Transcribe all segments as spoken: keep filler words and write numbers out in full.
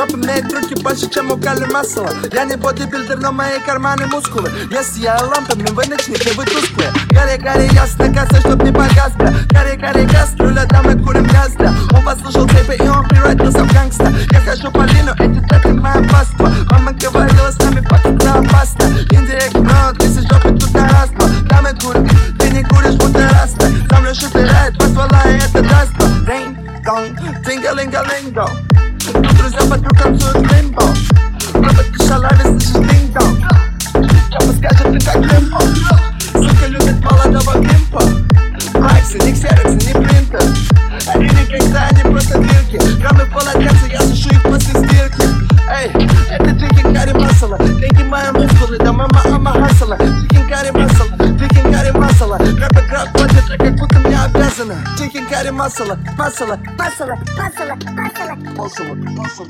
Жоп имеет руки больше, чем у Кали Массела. Я не бодибилдер, но мои карманы мускулы. Я сияю лампами, вы ночники, вы тусклые. Гори-гори, ясно, касса, чтоб не погас, бля. Гори-гори, кастрюля, да мы курим газ, бля. Он послушал тейпы и он превратился в гангста. Я хожу по лину, эти треки моя паства. Мама говорила, с нами пакета опасно. Индия, но ты с жопы тут на раз, два. Да мы курим, ты не куришь, будто раста. Землю шиферает, позвала, и это даст, два. Динг-донг, тинга-линга-линго. Друзья вокруг танцуют лимбо. Робот, ты шалаве, слышишь динг-донг. Чапа скажет, ты как лимбо. Сука любит молодого пимпа. Майксы, не ксероксы, не принтер. Они никогда не просто дрелки. Граммы в полотенце, я сушу их после стирки. Эй, это чикен карри масала. Деньги мои мускулы, да мама ама хасала. Чикен карри масала, чикен карри масала. Рэп играет платит, как будто мне обязана. Чикен карри масала, масала, масала, масала, масала, масала, масала.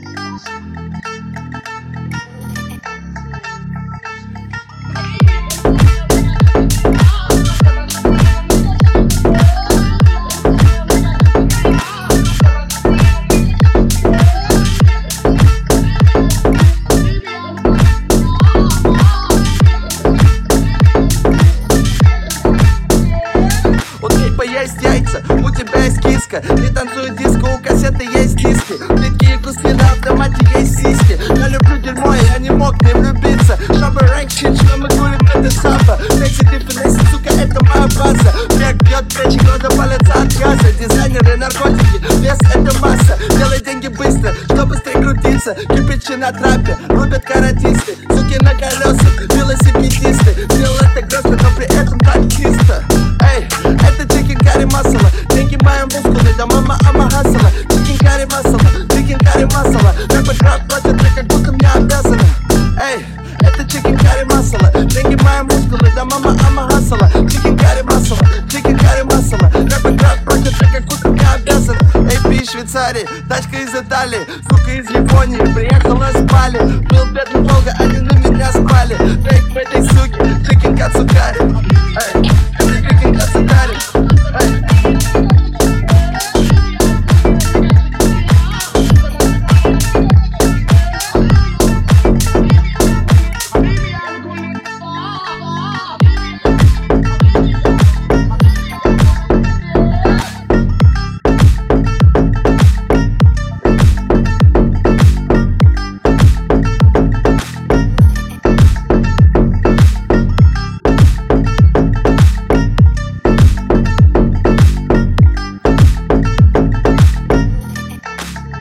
Есть яйца, у тебя есть киска. Не танцует диско, у кассеты есть диски. Такие куски на автомате есть сиськи. Я люблю дерьмо, я не мог не влюбиться. Шабы рэнк чит, что мы курим, это сапа. Флекси, ты финесси, сука, это моя база. Век бьет плечи, глаза палятся от газа. Дизайнеры, наркотики, вес это масса. Делай деньги быстро, что быстрее крутиться. Кирпичи на трапе, рубят каратисты. Суки на колесах, велосипедисты. Делал это грозно, но при этом так чисто. Эй, это чикен карри масала. Деньги мои мускулы, да мама ама хасала. Чикен карри масала, чикен карри масала. Рэп играет платят, ты как будто мне обязана. Эй, это чикен карри масала. Деньги мои мускулы, да мама ама хасала. Чикен карри масала, чикен карри масала. Рэп играет платят, ты как будто мне обязана. Эй, пи, Швейцарии, тачка из Италии. Сука из Японии, приехала с Бали. Был бедный долго, они на меня спали. Фейк в этой суке, чикен кацукари. Эй, это чикен кацукари. Эй.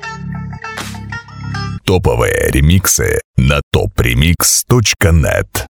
Топовые ремиксы на топ ремикс точка нет.